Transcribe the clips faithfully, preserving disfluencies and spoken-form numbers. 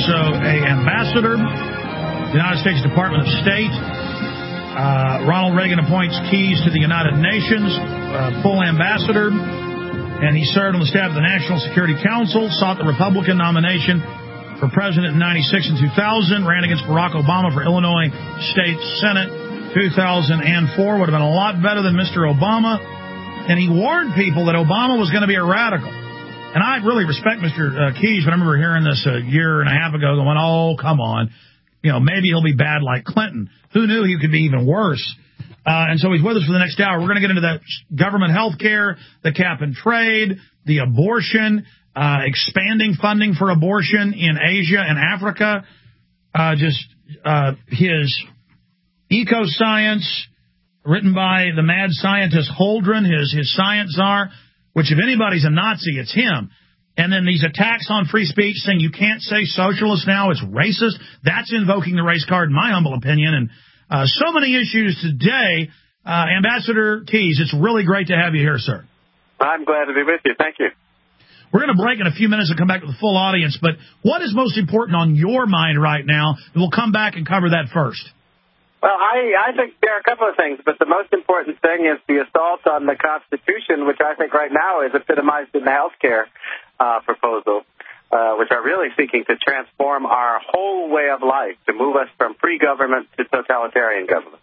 also a ambassador, the United States Department of State. Uh, Ronald Reagan appoints Keyes to the United Nations, uh, full ambassador, and he served on the staff of the National Security Council, sought the Republican nomination for president in ninety-six and two thousand, ran against Barack Obama for Illinois State Senate two thousand four, would have been a lot better than Mister Obama, and he warned people that Obama was going to be a radical. And I really respect Mister Uh, Keyes, but I remember hearing this a year and a half ago going, oh, come on, you know, maybe he'll be bad like Clinton. Who knew he could be even worse? Uh, and so he's with us for the next hour. We're going to get into that government health care, the cap and trade, the abortion, uh, expanding funding for abortion in Asia and Africa, uh, just uh, his eco-science, written by the mad scientist Holdren, his, his science czar, which if anybody's a Nazi, it's him. And then these attacks on free speech saying you can't say socialist now, it's racist. That's invoking the race card, in my humble opinion. And Uh, so many issues today. Uh, Ambassador Keyes, it's really great to have you here, sir. I'm glad to be with you. Thank you. We're going to break in a few minutes and come back with the full audience, but what is most important on your mind right now? And we'll come back and cover that first. Well, I, I think there are a couple of things, but the most important thing is the assault on the Constitution, which I think right now is epitomized in the health care uh, proposal. Uh, which are really seeking to transform our whole way of life, to move us from free government to totalitarian government.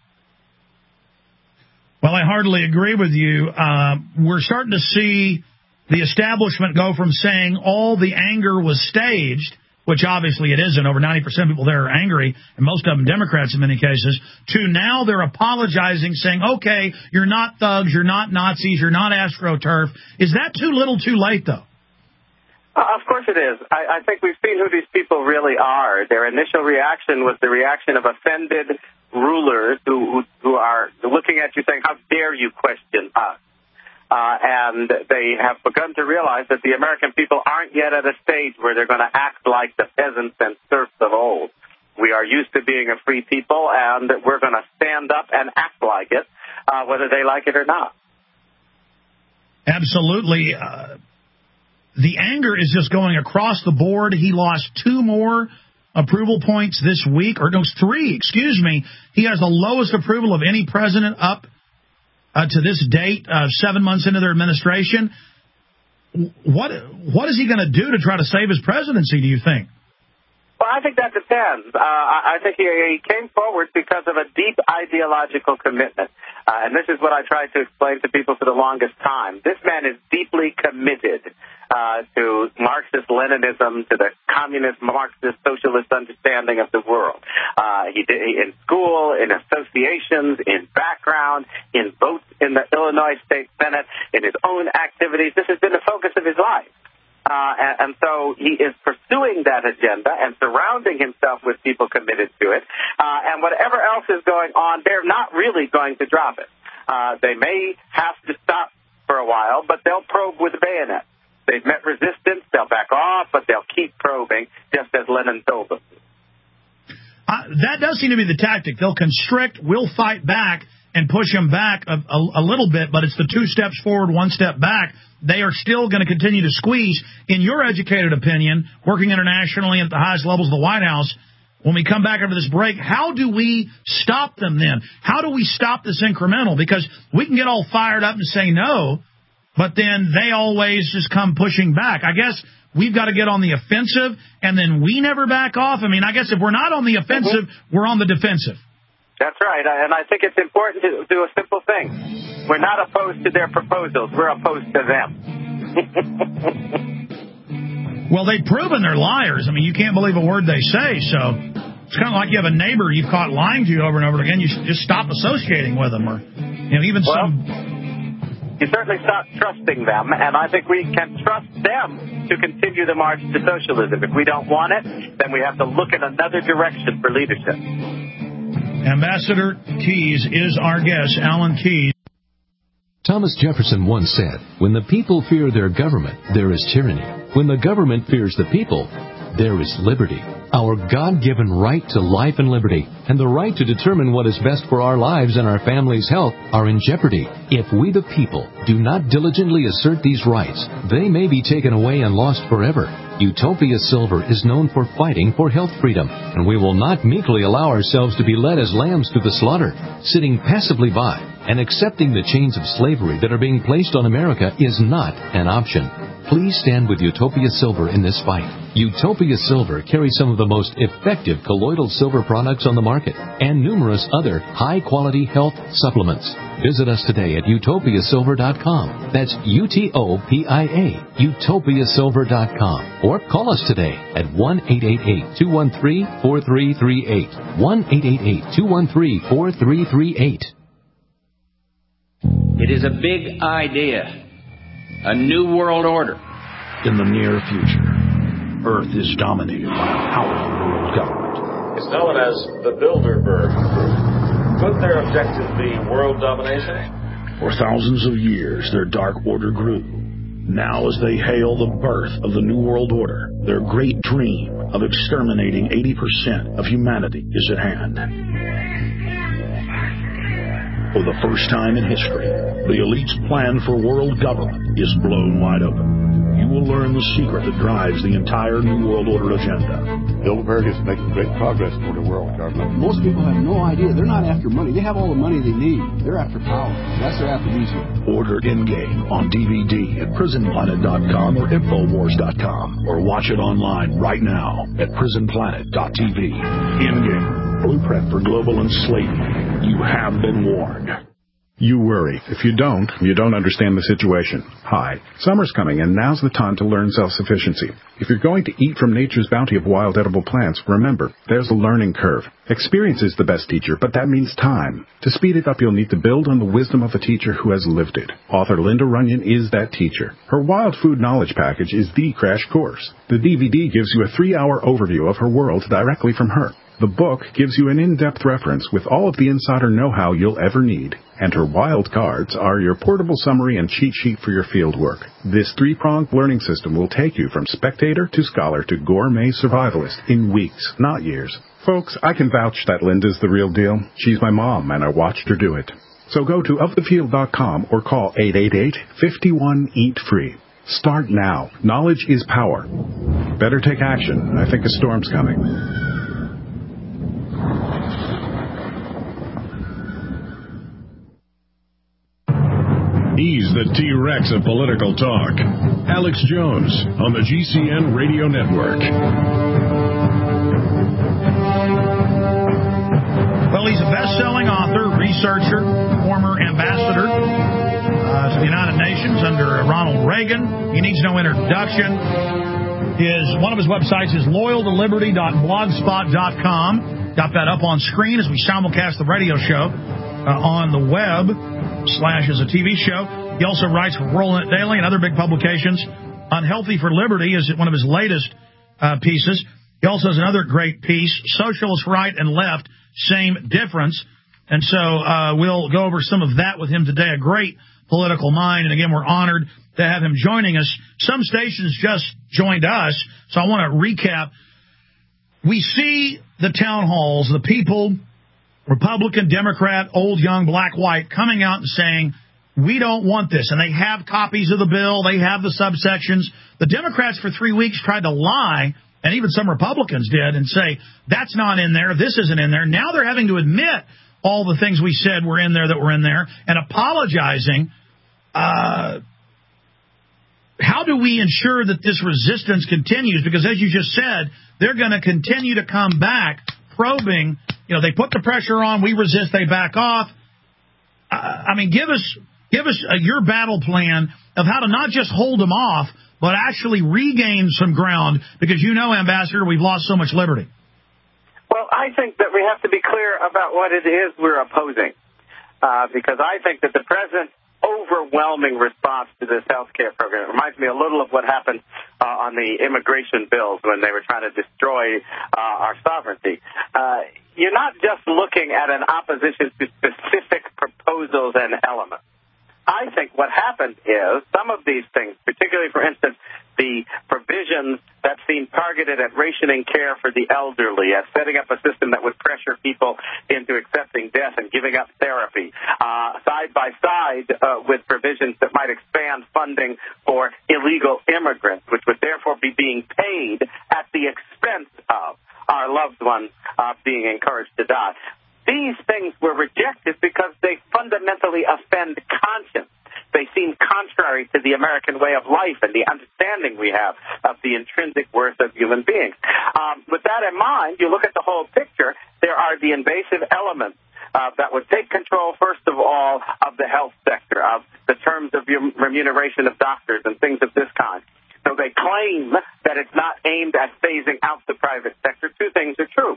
Well, I heartily agree with you. Uh, we're starting to see the establishment go from saying all the anger was staged, which obviously it isn't. Over ninety percent of people there are angry, and most of them Democrats in many cases, to now they're apologizing, saying, okay, you're not thugs, you're not Nazis, you're not AstroTurf. Is that too little too late, though? Uh, of course it is. I, I think we've seen who these people really are. Their initial reaction was the reaction of offended rulers who, who, who are looking at you saying, how dare you question us? Uh, and they have begun to realize that the American people aren't yet at a stage where they're going to act like the peasants and serfs of old. We are used to being a free people, and we're going to stand up and act like it, uh, whether they like it or not. Absolutely. Uh The anger is just going across the board. He lost two more approval points this week, or no, three, excuse me. He has the lowest approval of any president up uh, to this date, uh, seven months into their administration. What What is he going to do to try to save his presidency, do you think? Well, I think that depends. Uh, I think he, he came forward because of a deep ideological commitment. Uh, and this is what I tried to explain to people for the longest time. This man is deeply committed uh, to Marxist-Leninism, to the communist, Marxist, socialist understanding of the world. Uh, he did he, in school, in associations, in background, in votes in the Illinois State Senate, in his own activities. This has been the focus of his life. Uh, and, and so he is pursuing that agenda and surrounding himself with people committed to it. Uh, and whatever else is going on, they're not really going to drop it. Uh, they may have to stop for a while, but they'll probe with bayonets. They've met resistance, they'll back off, but they'll keep probing, just as Lenin told them. Uh, that does seem to be the tactic. They'll constrict, we'll fight back, and push them back a, a, a little bit, but it's the two steps forward, one step back. They are still going to continue to squeeze. In your educated opinion, working internationally at the highest levels of the White House, when we come back after this break, how do we stop them then? How do we stop this incremental? Because we can get all fired up and say no, but then they always just come pushing back. I guess we've got to get on the offensive, and then we never back off. I mean, I guess if we're not on the offensive, mm-hmm. we're on the defensive. That's right, and I think it's important to do a simple thing. We're not opposed to their proposals. We're opposed to them. Well, they've proven they're liars. I mean, you can't believe a word they say, so it's kind of like you have a neighbor you've caught lying to you over and over again. You should just stop associating with them, or you know, even well, some... You certainly stop trusting them, and I think we can trust them to continue the march to socialism. If we don't want it, then we have to look in another direction for leadership. Ambassador Keyes is our guest, Alan Keyes. Thomas Jefferson once said, when the people fear their government, there is tyranny. When the government fears the people, there is liberty. Our God-given right to life and liberty and the right to determine what is best for our lives and our family's health are in jeopardy. If we the people do not diligently assert these rights, they may be taken away and lost forever. Utopia Silver is known for fighting for health freedom, and we will not meekly allow ourselves to be led as lambs to the slaughter, sitting passively by and accepting the chains of slavery that are being placed on America is not an option. Please stand with Utopia Silver in this fight. Utopia Silver carries some of the most effective colloidal silver products on the market and numerous other high-quality health supplements. Visit us today at utopia silver dot com. That's U T O P I A, utopia silver dot com. Or call us today at one eight eight eight, two one three, four three three eight. one eight eight eight, two one three, four three three eight. It is a big idea. A new world order. In the near future, Earth is dominated by a powerful world government. It's known as the Bilderberg Group. Could their objective be world domination? For thousands of years, their dark order grew. Now, as they hail the birth of the New World Order, their great dream of exterminating eighty percent of humanity is at hand. For the first time in history, the elite's plan for world government is blown wide open. You will learn the secret that drives the entire New World Order agenda. Bilderberg is making great progress toward a world government. Most people have no idea. They're not after money. They have all the money they need. They're after power. That's their aphrodisiac. Order Endgame on D V D at prison planet dot com or infowars dot com, or watch it online right now at prison planet dot t v. Endgame, blueprint for global enslavement. You have been warned. You worry. If you don't, you don't understand the situation. Hi, summer's coming, and now's the time to learn self-sufficiency. If you're going to eat from nature's bounty of wild edible plants, remember, there's a learning curve. Experience is the best teacher, but that means time. To speed it up, you'll need to build on the wisdom of a teacher who has lived it. Author Linda Runyon is that teacher. Her Wild Food Knowledge Package is the crash course. The D V D gives you a three-hour overview of her world directly from her. The book gives you an in-depth reference with all of the insider know-how you'll ever need. And her wild cards are your portable summary and cheat sheet for your field work. This three-pronged learning system will take you from spectator to scholar to gourmet survivalist in weeks, not years. Folks, I can vouch that Linda's the real deal. She's my mom, and I watched her do it. So go to of the field dot com or call eight eight eight, five one, eat free. Start now. Knowledge is power. Better take action. I think a storm's coming. He's the T-Rex of political talk. Alex Jones on the G C N Radio Network. Well, he's a best-selling author, researcher, former ambassador uh, to the United Nations under Ronald Reagan. He needs no introduction. His one of his websites is loyal to liberty dot blogspot dot com. Got that up on screen as we simulcast the radio show uh, on the web. Slash is a T V show. He also writes for WorldNet Daily and other big publications. Unhealthy for Liberty is one of his latest uh, pieces. He also has another great piece, Socialist Right and Left, Same Difference. And so uh, we'll go over some of that with him today. A great political mind. And again, we're honored to have him joining us. Some stations just joined us, so I want to recap. We see the town halls, the people, Republican, Democrat, old, young, black, white, coming out and saying, we don't want this. And they have copies of the bill. They have the subsections. The Democrats for three weeks tried to lie, and even some Republicans did, and say, that's not in there, this isn't in there. Now they're having to admit all the things we said were in there that were in there, and apologizing. Uh, how do we ensure that this resistance continues? Because as you just said, they're going to continue to come back probing. You know, they put the pressure on, we resist, they back off. Uh, I mean, give us give us uh, your battle plan of how to not just hold them off, but actually regain some ground, because you know, Ambassador, we've lost so much liberty. Well, I think that we have to be clear about what it is we're opposing, uh, because I think that the present overwhelming response to this health care program. It reminds me a little of what happened uh, on the immigration bills when they were trying to destroy uh, our sovereignty. Uh, you're not just looking at an opposition to specific proposals and elements. I think what happened is some of these things, particularly, for instance, the provisions that seem targeted at rationing care for the elderly, at setting up a system that would pressure people into accepting death and giving up therapy, uh, side by side uh, with provisions that might expand funding for illegal immigrants, which would therefore be being paid at the expense of our loved ones uh, being encouraged to die. These things were rejected because they fundamentally offend conscience. They seem contrary to the American way of life and the understanding we have of the intrinsic worth of human beings. Um, with that in mind, you look at the whole picture, there are the invasive elements uh, that would take control, first of all, of the health sector, of the terms of remuneration of doctors and things of this kind. So they claim that it's not aimed at phasing out the private sector. Two things are true.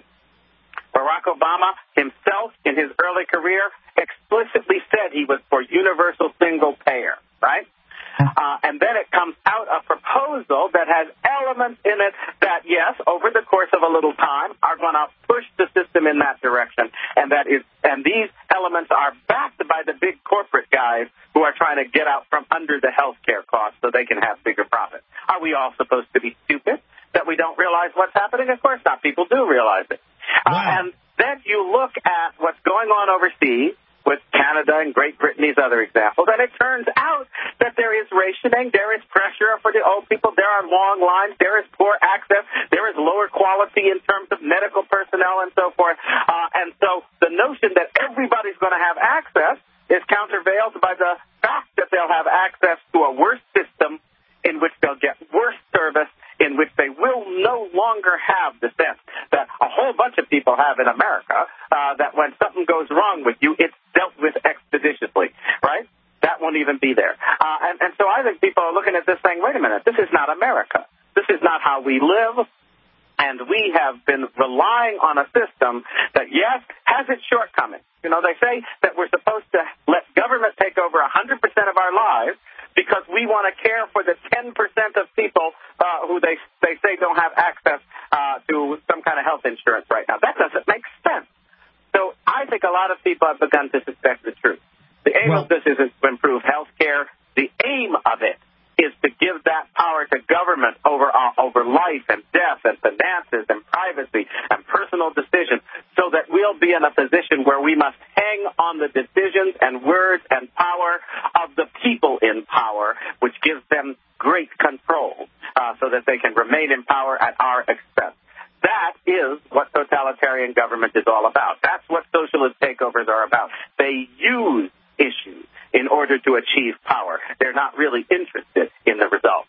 Barack Obama himself, in his early career, explicitly said he was for universal single payer, right? Uh, and then it comes out a proposal that has elements in it that, yes, over the course of a little time, are going to push the system in that direction. And that is, and these elements are backed by the big corporate guys who are trying to get out from under the health care costs so they can have bigger profits. Are we all supposed to be stupid that we don't realize what's happening? Of course not. People do realize it. Wow. Uh, and then you look at what's going on overseas with Canada and Great Britain, these other examples, and it turns out that there is rationing, there is pressure for the old people, there are long lines, there is poor access, there is lower quality in terms of medical personnel and so forth. Uh, and so the notion that everybody's going to have access is countervailed by the fact that they'll have access to a worse system in which they'll get worse service, in which they will no longer have the sense that a whole bunch of people have in America, uh, that when something goes wrong with you, it's dealt with expeditiously, right? That won't even be there. Uh, and, and so I think people are looking at this saying, wait a minute, this is not America. This is not how we live. And we have been relying on a system that, yes, has its shortcomings. You know, they say that we're supposed to let government take over one hundred percent of our lives because we want to care for the ten percent of people uh, who they they say don't have access uh, to some kind of health insurance right now. That doesn't make sense. So I think a lot of people have begun to suspect the truth. The aim well, of this isn't to improve health care. The aim of it is to give that power to government over uh, over life and death and finances and privacy and personal decisions so that we'll be in a position where we must hang on the decisions and words and power of the people in power, which gives them great control uh, so that they can remain in power at our expense. That is what totalitarian government is all about. That's what socialist takeovers are about. They use issues in order to achieve power. They're not really interested in the result.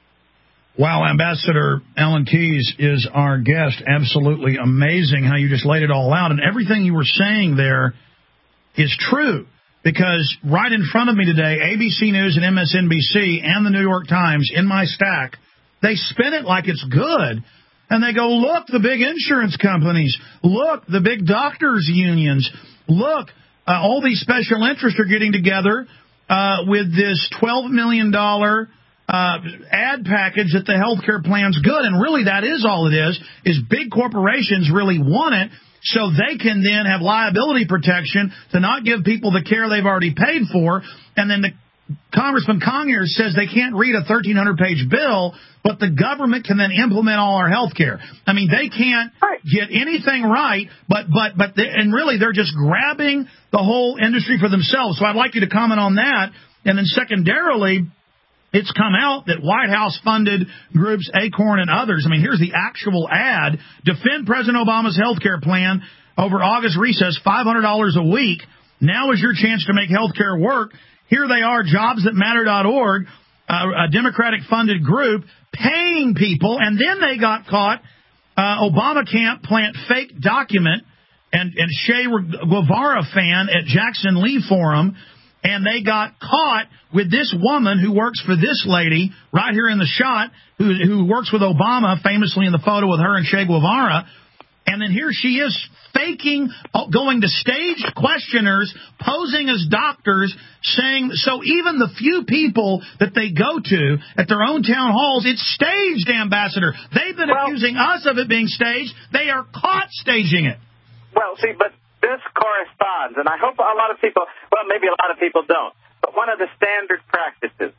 Wow, Ambassador Alan Keyes is our guest. Absolutely amazing how you just laid it all out. And everything you were saying there is true. Because right in front of me today, A B C News and M S N B C and the New York Times in my stack, they spin it like it's good. And they go, look, the big insurance companies. Look, the big doctors' unions. Look, uh, all these special interests are getting together uh, with this twelve million dollars uh, ad package that the health care plan's good. And really that is all it is, is big corporations really want it so they can then have liability protection to not give people the care they've already paid for. And then the Congressman Conyers says they can't read a thirteen hundred page bill, but the government can then implement all our health care. I mean, they can't get anything right, but but but they, and really they're just grabbing the whole industry for themselves. So I'd like you to comment on that. And then secondarily, it's come out that White House-funded groups, Acorn and others, I mean, here's the actual ad, defend President Obama's health care plan over August recess, five hundred dollars a week. Now is your chance to make health care work. Here they are, jobs that matter dot org, uh, a Democratic-funded group, paying people, and then they got caught. Uh, Obama can't plant fake document, and, and Che Guevara fan at Jackson Lee Forum, and they got caught with this woman who works for this lady right here in the shot, who, who works with Obama, famously in the photo with her and Che Guevara. And then here she is faking, going to staged questioners, posing as doctors, saying, so even the few people that they go to at their own town halls, it's staged, Ambassador. They've been well, accusing us of it being staged. They are caught staging it. Well, see, but this corresponds, and I hope a lot of people, well, maybe a lot of people don't, but one of the standard practices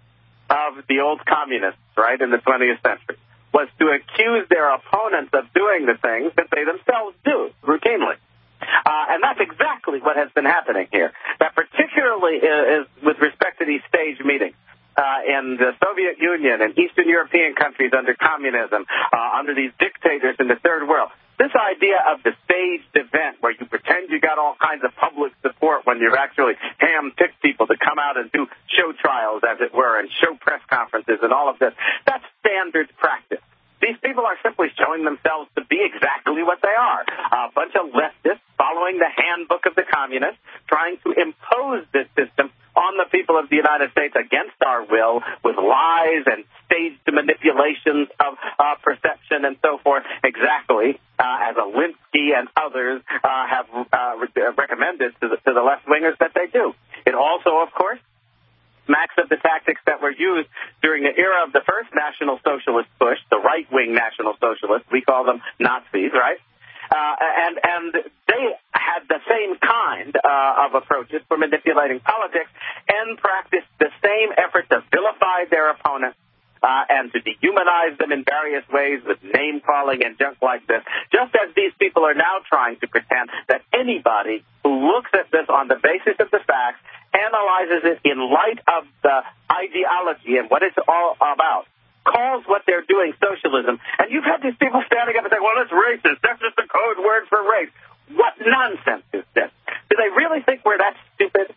of the old communists, right, in the twentieth century, was to accuse their opponents of doing the things that they themselves do routinely. Uh, and that's exactly what has been happening here. That particularly is, is with respect to these stage meetings. Uh, in the Soviet Union and Eastern European countries under communism, uh, under these dictators in the Third World, this idea of the staged event where you pretend you got all kinds of public support when you've actually hand-picked people to come out and do show trials, as it were, and show press conferences and all of this, that's standard practice. These people are simply showing themselves to be exactly what they are, a bunch of leftists following the handbook of the communists, trying to impose this system on the people of the United States against our will with lies and staged manipulations of uh, perception and so forth, exactly uh, as Alinsky and others uh, have uh, re- recommended to the, to the left-wingers that they do. It also, of course, smacks of the tactics that were used during the era of the first National Socialist push, the right-wing National Socialists. We call them Nazis, right? Uh, and and they had the same kind uh, of approaches for manipulating politics and practiced the same effort to vilify their opponents uh, and to dehumanize them in various ways with name-calling and junk like this, just as these people are now trying to pretend that anybody who looks at this on the basis of the facts, analyzes it in light of the ideology and what it's all about, calls what they're doing socialism. And you've had these people standing up and saying, well, it's racist. That's just a code word for race. What nonsense is this? Do they really think we're that stupid?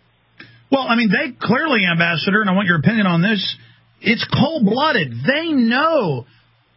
Well, I mean, they clearly, Ambassador, and I want your opinion on this, it's cold-blooded. They know.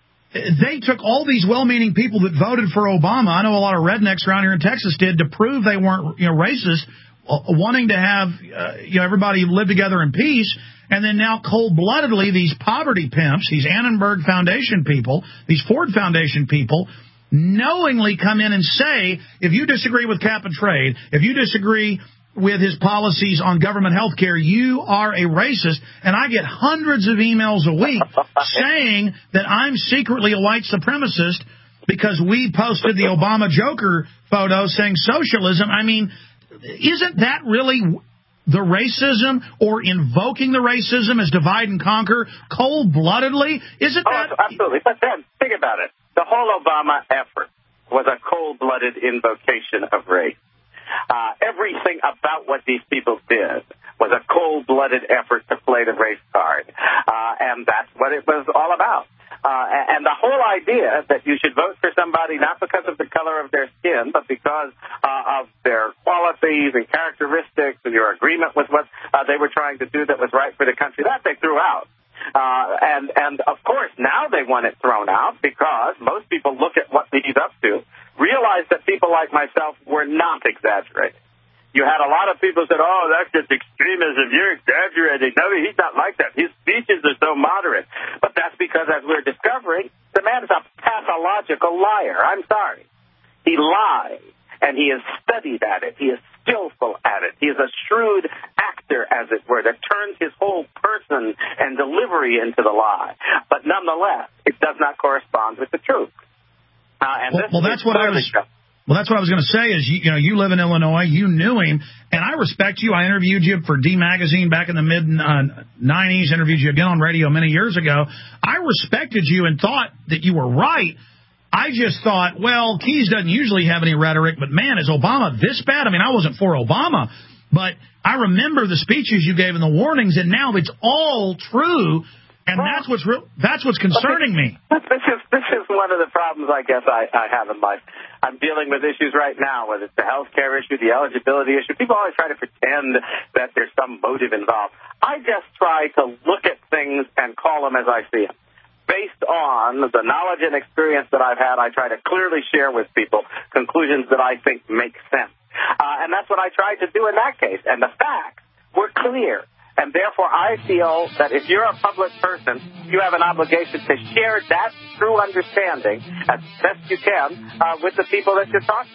They took all these well-meaning people that voted for Obama. I know a lot of rednecks around here in Texas did to prove they weren't, you know, racist, wanting to have uh, you know everybody live together in peace, and then now cold-bloodedly these poverty pimps, these Annenberg Foundation people, these Ford Foundation people, knowingly come in and say, if you disagree with cap and trade, if you disagree with his policies on government health care, you are a racist. And I get hundreds of emails a week saying that I'm secretly a white supremacist because we posted the Obama Joker photo saying socialism. I mean, isn't that really the racism or invoking the racism as divide and conquer cold-bloodedly? Isn't oh, that... Absolutely. But then, think about it. The whole Obama effort was a cold-blooded invocation of race. Uh, everything about what these people did was a cold-blooded effort to play the race card. Uh, and that's what it was all about. Uh, and the whole idea that you should vote for somebody not because of the color of their skin, but because uh, of their qualities and characteristics and your agreement with what uh, they were trying to do that was right for the country, that they threw out. Uh, and, and, of course, now they want it thrown out because most people look at what he's up to, realize that people like myself were not exaggerating. You had a lot of people said, oh, that's just extremism. You're exaggerating. No, he's not like that. His speeches are so moderate. But that's because, as we're discovering, the man is a pathological liar. I'm sorry. He lies, and he has studied at it. He is skillful at it. He is a shrewd actor, as it were, that turns his whole person and delivery into the lie. But nonetheless, it does not correspond with the truth. Uh, and well, this well, that's what I was... Well, that's what I was going to say is, you, you know, you live in Illinois, you knew him, and I respect you. I interviewed you for D Magazine back in the mid-nineties, uh, interviewed you again on radio many years ago. I respected you and thought that you were right. I just thought, well, Keyes doesn't usually have any rhetoric, but, man, is Obama this bad? I mean, I wasn't for Obama, but I remember the speeches you gave and the warnings, and now it's all true. And well, that's what's real. That's what's concerning me. This is this is one of the problems I guess I, I have in life. I'm dealing with issues right now, whether it's the health care issue, the eligibility issue. People always try to pretend that there's some motive involved. I just try to look at things and call them as I see them. Based on the knowledge and experience that I've had, I try to clearly share with people conclusions that I think make sense. Uh, and that's what I tried to do in that case. And the facts were clear. And therefore, I feel that if you're a public person, you have an obligation to share that true understanding as best you can uh, with the people that you're talking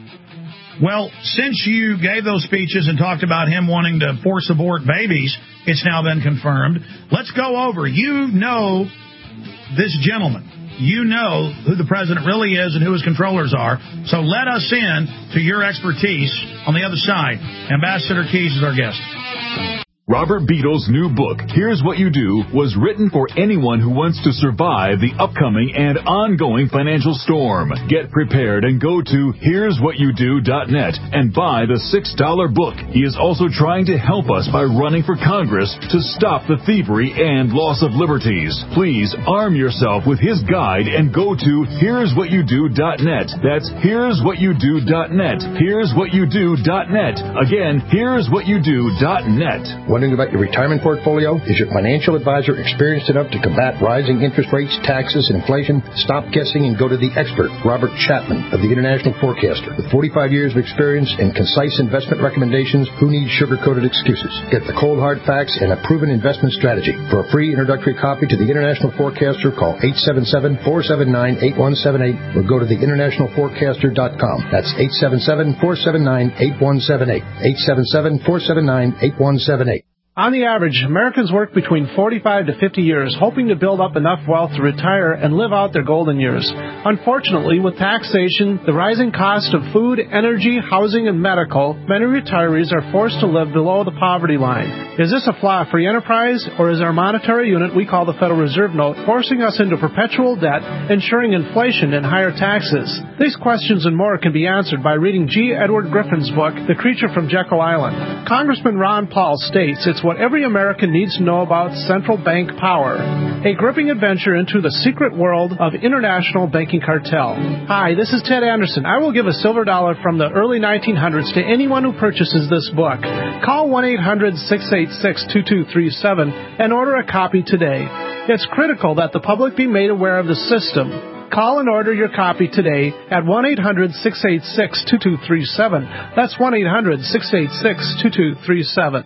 to. Well, since you gave those speeches and talked about him wanting to force abort babies, it's now been confirmed. Let's go over. You know this gentleman. You know who the president really is and who his controllers are. So let us in to your expertise on the other side. Ambassador Keyes is our guest. Robert Beadle's new book, Here's What You Do, was written for anyone who wants to survive the upcoming and ongoing financial storm. Get prepared and go to here's what you do dot net and buy the six dollar book. He is also trying to help us by running for Congress to stop the thievery and loss of liberties. Please arm yourself with his guide and go to here's what you do dot net. That's here's what you do dot net. here's what you do dot net. Again, here's what you do dot net. Wondering about your retirement portfolio? Is your financial advisor experienced enough to combat rising interest rates, taxes, and inflation? Stop guessing and go to the expert, Robert Chapman of the International Forecaster. With forty-five years of experience and concise investment recommendations, who needs sugar-coated excuses? Get the cold hard facts and a proven investment strategy. For a free introductory copy to the International Forecaster, call eight seven seven, four seven nine, eight one seven eight or go to the international forecaster dot com. That's eight seven seven, four seven nine, eight one seven eight. eight seven seven, four seven nine, eight one seven eight. On the average, Americans work between forty-five to fifty years, hoping to build up enough wealth to retire and live out their golden years. Unfortunately, with taxation, the rising cost of food, energy, housing, and medical, many retirees are forced to live below the poverty line. Is this a flaw free enterprise, or is our monetary unit we call the Federal Reserve Note forcing us into perpetual debt, ensuring inflation and higher taxes? These questions and more can be answered by reading G. Edward Griffin's book, The Creature from Jekyll Island. Congressman Ron Paul states it's what every American needs to know about central bank power. A gripping adventure into the secret world of international banking cartel. Hi, this is Ted Anderson. I will give a silver dollar from the early nineteen hundreds to anyone who purchases this book. Call one eight hundred, six eight six, two two three seven and order a copy today. It's critical that the public be made aware of the system. Call and order your copy today at one eight hundred, six eight six, two two three seven. That's one eight hundred, six eight six, two two three seven.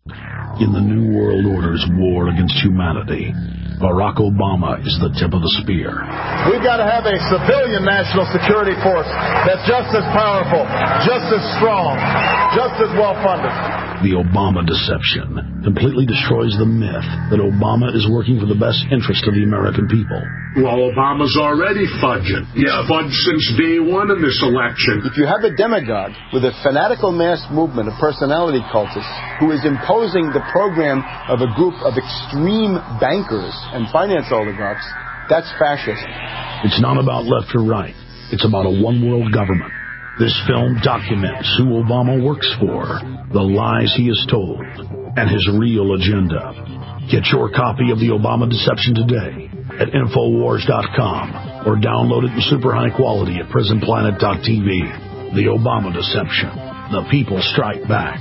In the New World Order's war against humanity, Barack Obama is the tip of the spear. We've got to have a civilian national security force that's just as powerful, just as strong, just as well-funded. The Obama deception completely destroys the myth that Obama is working for the best interest of the American people. Well, Obama's already fudging. He's yeah. fudged since day one in this election. If you have a demagogue with a fanatical mass movement of personality cultists who is imposing the program of a group of extreme bankers and finance oligarchs, that's fascism. It's not about left or right. It's about a one-world government. This film documents who Obama works for, the lies he has told, and his real agenda. Get your copy of The Obama Deception today at Infowars dot com or download it in super high quality at Prison Planet dot T V. The Obama Deception. The people strike back.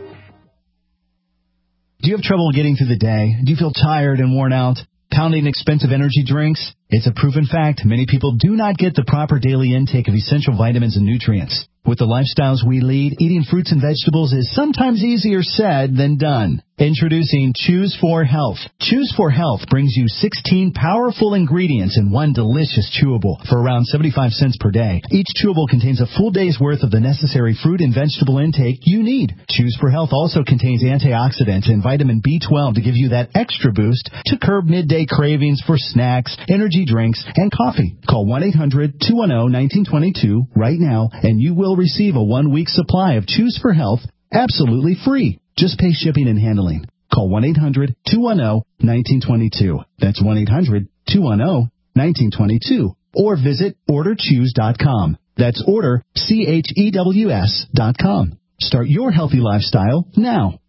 Do you have trouble getting through the day? Do you feel tired and worn out? Pounding expensive energy drinks? It's a proven fact many people do not get the proper daily intake of essential vitamins and nutrients. With the lifestyles we lead, eating fruits and vegetables is sometimes easier said than done. Introducing Choose four Health. Choose four Health brings you sixteen powerful ingredients in one delicious chewable for around seventy-five cents per day. Each chewable contains a full day's worth of the necessary fruit and vegetable intake you need. Choose four Health also contains antioxidants and vitamin B twelve to give you that extra boost to curb midday cravings for snacks, energy drinks, and coffee. Call one eight hundred, two one zero, one nine two two right now and you will receive a one-week supply of Choose four Health absolutely free. Just pay shipping and handling. Call one eight hundred, two one zero, one nine two two. That's one eight hundred, two one zero, one nine two two. Or visit order choose dot com. That's order, C H E W S dot com. Start your healthy lifestyle now.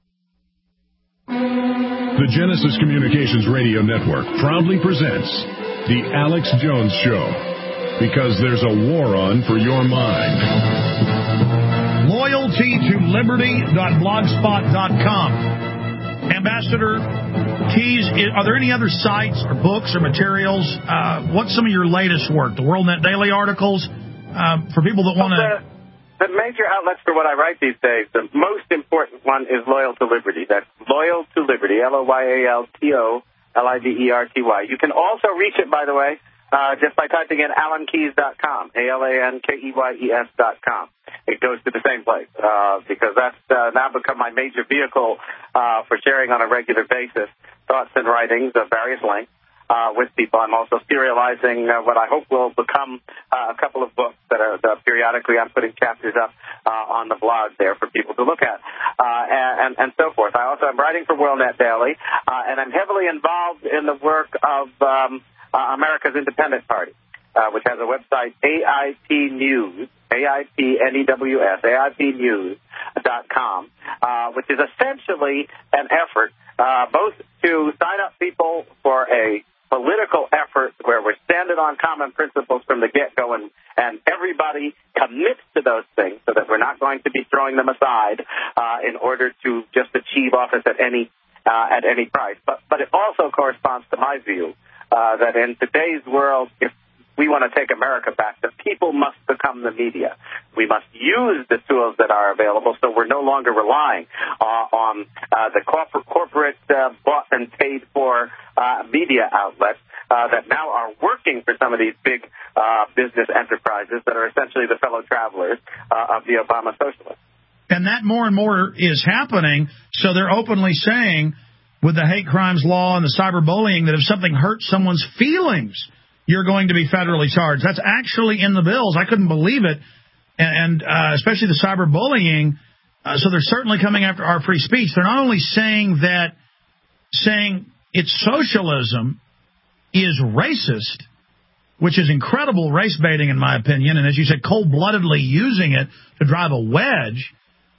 The Genesis Communications Radio Network proudly presents The Alex Jones Show, because there's a war on for your mind. Loyalty to liberty dot blogspot dot com. Ambassador Keys, are there any other sites or books or materials? Uh, what's some of your latest work? The WorldNet Daily articles? Uh, for people that want to... The, the major outlets for what I write these days, the most important one is Loyal to Liberty. That's Loyal to Liberty, L O Y A L T O L I V E R T Y. You can also reach it, by the way, uh, just by typing in alan keys dot com, A L A N K E Y E S dot com. It goes to the same place uh, because that's uh, now become my major vehicle uh, for sharing on a regular basis thoughts and writings of various lengths uh, with people. I'm also serializing uh, what I hope will become uh, a couple of books that are that periodically I'm putting chapters up uh, on the blog there for people to look at, uh, and, and so forth. I also am writing for WorldNet Daily, uh, and I'm heavily involved in the work of um, uh, America's Independent Party, uh, which has a website, A I P News, A I P N E W S, A I P news dot com, uh, which is essentially an effort uh, both to sign up people for a political effort where we're standing on common principles from the get-go, and, and everybody commits to those things so that we're not going to be throwing them aside uh, in order to just achieve office at any uh, at any price. But, but it also corresponds to my view uh, that in today's world, if we want to take America back, the people must become the media. We must use the tools that are available so we're no longer relying uh, on uh, the corporate, corporate uh, bought and paid for uh, media outlets uh, that now are working for some of these big uh, business enterprises that are essentially the fellow travelers uh, of the Obama socialists. And that more and more is happening, so they're openly saying with the hate crimes law and the cyberbullying that if something hurts someone's feelings, you're going to be federally charged. That's actually in the bills. I couldn't believe it. And uh, especially the cyberbullying. Uh, so they're certainly coming after our free speech. They're not only saying that saying it's socialism is racist, which is incredible race baiting in my opinion, and as you said, cold-bloodedly using it to drive a wedge,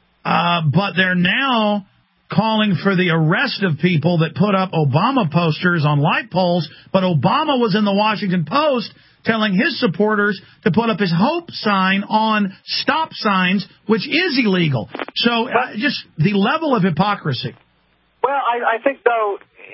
uh, but they're now calling for the arrest of people that put up Obama posters on light poles, but Obama was in the Washington Post telling his supporters to put up his hope sign on stop signs, which is illegal. So uh, just the level of hypocrisy. Well, I, I think, though,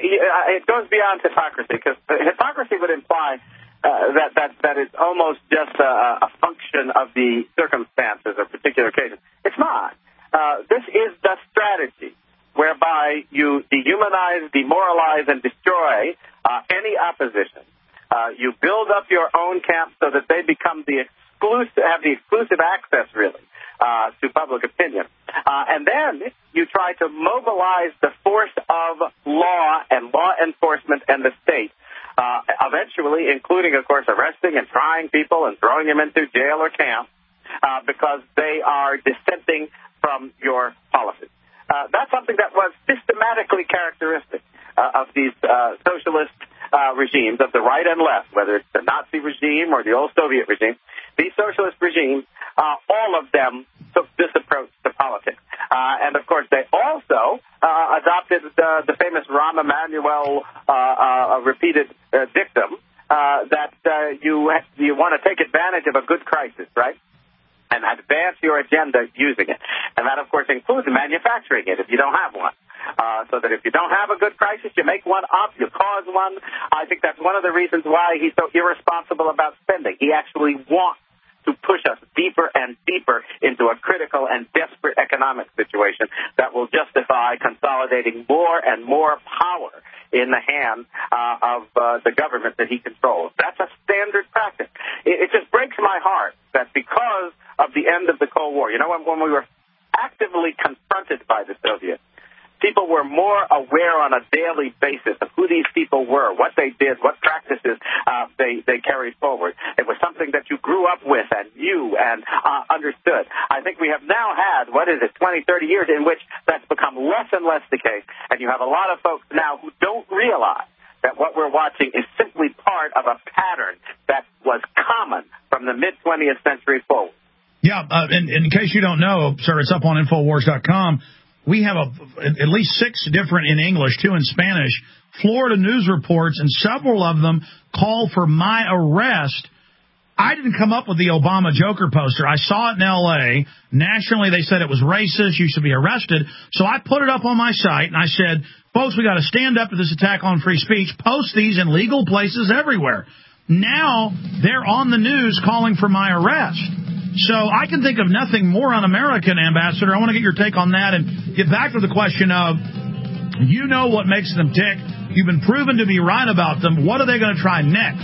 it goes beyond hypocrisy, because hypocrisy would imply uh, that, that, that it's almost just a, a function of the circumstances or particular cases. It's not. Uh, this is the strategy whereby you dehumanize, demoralize, and destroy uh, any opposition. Uh, you build up your own camp so that they become the exclusive, have the exclusive access, really, uh, to public opinion. Uh, and then you try to mobilize the force of law and law enforcement and the state, uh, eventually including, of course, arresting and trying people and throwing them into jail or camp uh, because they are dissenting from your policies. Uh, that's something that was systematically characteristic uh, of these uh, socialist uh, regimes of the right and left, whether it's the Nazi regime or the old Soviet regime. These socialist regimes, uh, all of them took this approach to politics. Uh, and, of course, they also uh, adopted the, the famous Rahm Emanuel uh, uh, repeated uh, dictum uh, that uh, you, you want to take advantage of a good crisis, right? And advance your agenda using it. And that, of course, includes manufacturing it if you don't have one. Uh, so that if you don't have a good crisis, you make one up, you cause one. I think that's one of the reasons why he's so irresponsible about spending. He actually wants to push us deeper and deeper into a critical and desperate economic situation that will justify consolidating more and more power in the hands uh, of uh, the government that he controls. That's a standard practice. It, it just breaks my heart that because of the end of the Cold War, you know, when, when we were actively confronted by the Soviets, people were more aware on a daily basis of who these people were, what they did, what practices uh, they, they carried forward. It was something that you grew up with and knew and uh, understood. I think we have now had, what is it, twenty, thirty years in which that's become less and less the case, and you have a lot of folks now who don't realize that what we're watching is simply part of a pattern that was common from the mid-twentieth century forward. Yeah, uh, in, in case you don't know, sir, it's up on Infowars dot com. We have a, at least six different in English, two in Spanish, Florida news reports, and several of them call for my arrest. I didn't come up with the Obama Joker poster. I saw it in L A Nationally, they said it was racist. You should be arrested. So I put it up on my site, and I said, folks, we got to stand up to this attack on free speech. Post these in legal places everywhere. Now they're on the news calling for my arrest. So I can think of nothing more un-American, Ambassador. I want to get your take on that and get back to the question of, you know what makes them tick. You've been proven to be right about them. What are they going to try next?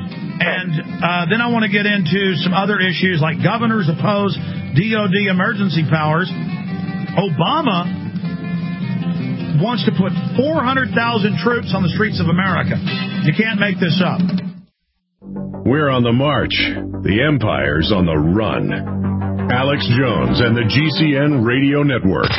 And uh, then I want to get into some other issues like governors oppose D O D emergency powers. Obama wants to put four hundred thousand troops on the streets of America. You can't make this up. We're on the march. The Empire's on the run. Alex Jones and the G C N Radio Network.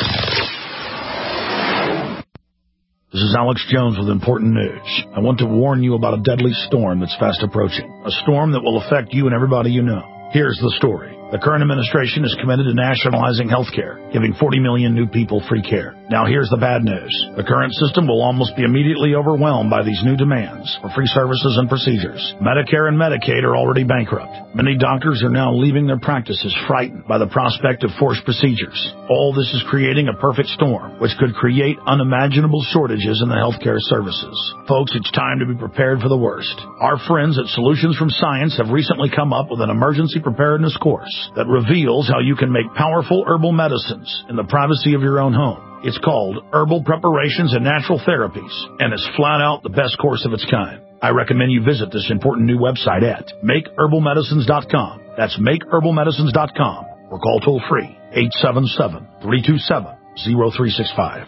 This is Alex Jones with important news. I want to warn you about a deadly storm that's fast approaching. A storm that will affect you and everybody you know. Here's the story. The current administration is committed to nationalizing health care, giving forty million new people free care. Now here's the bad news. The current system will almost be immediately overwhelmed by these new demands for free services and procedures. Medicare and Medicaid are already bankrupt. Many doctors are now leaving their practices frightened by the prospect of forced procedures. All this is creating a perfect storm, which could create unimaginable shortages in the healthcare services. Folks, it's time to be prepared for the worst. Our friends at Solutions from Science have recently come up with an emergency preparedness course that reveals how you can make powerful herbal medicines in the privacy of your own home. It's called Herbal Preparations and Natural Therapies, and it's flat out the best course of its kind. I recommend you visit this important new website at make herbal medicines dot com. That's make herbal medicines dot com, or call toll-free eight seven seven, three two seven, zero three six five.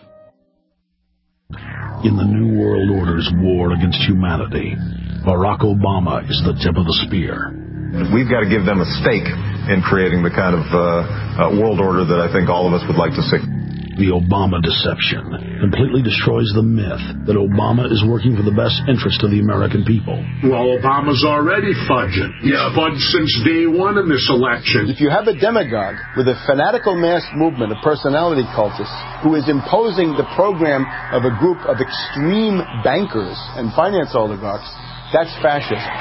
In the New World Order's war against humanity, Barack Obama is the tip of the spear. We've got to give them a stake in creating the kind of uh, uh, world order that I think all of us would like to see. The Obama deception completely destroys the myth that Obama is working for the best interest of the American people. Well, Obama's already fudging. He's yeah. fudged since day one in this election. If you have a demagogue with a fanatical mass movement of personality cultists who is imposing the program of a group of extreme bankers and finance oligarchs, that's fascism.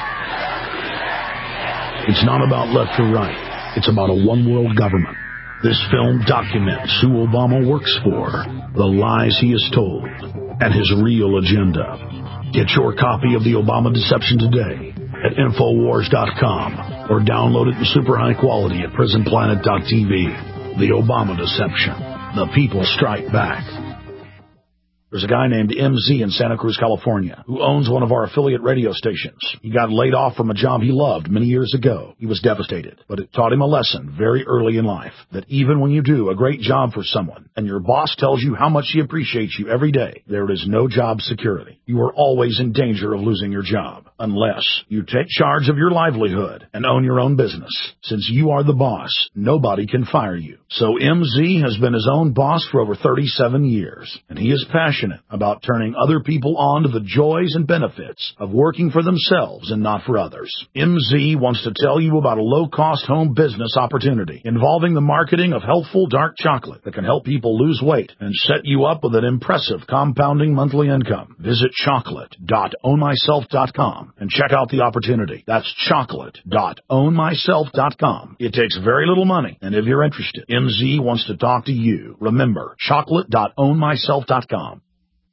It's not about left or right. It's about a one-world government. This film documents who Obama works for, the lies he has told, and his real agenda. Get your copy of The Obama Deception today at Infowars dot com or download it in super high quality at Prison Planet dot T V. The Obama Deception. The people strike back. There's a guy named M Z in Santa Cruz, California, who owns one of our affiliate radio stations. He got laid off from a job he loved many years ago. He was devastated, but it taught him a lesson very early in life, that even when you do a great job for someone and your boss tells you how much he appreciates you every day, there is no job security. You are always in danger of losing your job, unless you take charge of your livelihood and own your own business. Since you are the boss, nobody can fire you. So M Z has been his own boss for over thirty-seven years, and he is passionate about turning other people on to the joys and benefits of working for themselves and not for others. M Z wants to tell you about a low-cost home business opportunity involving the marketing of healthful dark chocolate that can help people lose weight and set you up with an impressive compounding monthly income. Visit chocolate dot own myself dot com and check out the opportunity. That's chocolate dot own myself dot com. It takes very little money, and if you're interested, M Z wants to talk to you. Remember, chocolate dot own myself dot com.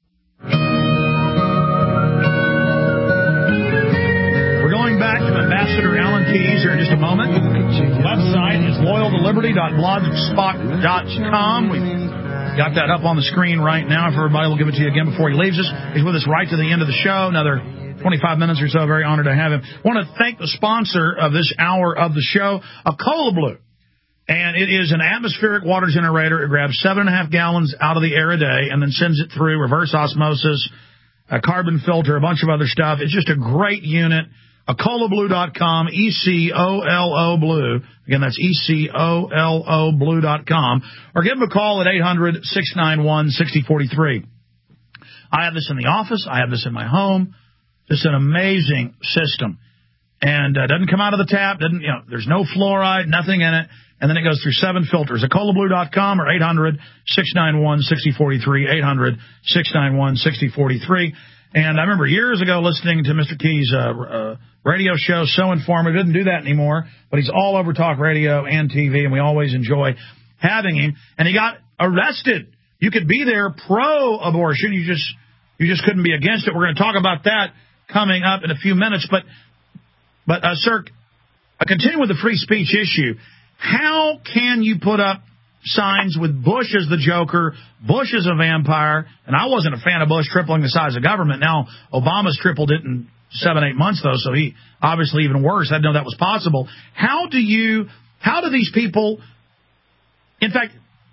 We're going back to Ambassador Alan Keyes here in just a moment. The website is loyal to liberty dot blogspot dot com. We've got that up on the screen right now. If everybody will give it to you again before he leaves us. He's with us right to the end of the show. Another twenty-five minutes or so. Very honored to have him. I want to thank the sponsor of this hour of the show, Acola Blue. And it is an atmospheric water generator. It grabs seven and a half gallons out of the air a day and then sends it through reverse osmosis, a carbon filter, a bunch of other stuff. It's just a great unit. Acola Blue dot com, E C O L O Blue. Again, that's E C O L O Blue dot com. Or give them a call at eight hundred, six nine one, six zero four three. I have this in the office. I have this in my home. It's an amazing system. And uh, doesn't come out of the tap. Doesn't, you know, there's no fluoride, nothing in it. And then it goes through seven filters. Acola Blue dot com or eight hundred, six nine one, six zero four three, eight hundred, six nine one, six zero four three. And I remember years ago listening to Mister Keyes' uh, uh, radio show, so informative. He doesn't do that anymore, but he's all over talk radio and T V, and we always enjoy having him. And he got arrested. You could be there pro-abortion. You just you just couldn't be against it. We're going to talk about that coming up in a few minutes. But, but uh, sir, I continue with the free speech issue. How can you put up signs with Bush as the Joker, Bush as a vampire, and I wasn't a fan of Bush tripling the size of government. Now, Obama's tripled it in seven, eight months, though, so he obviously even worse. I didn't know that was possible. How do you, how do these people, in fact,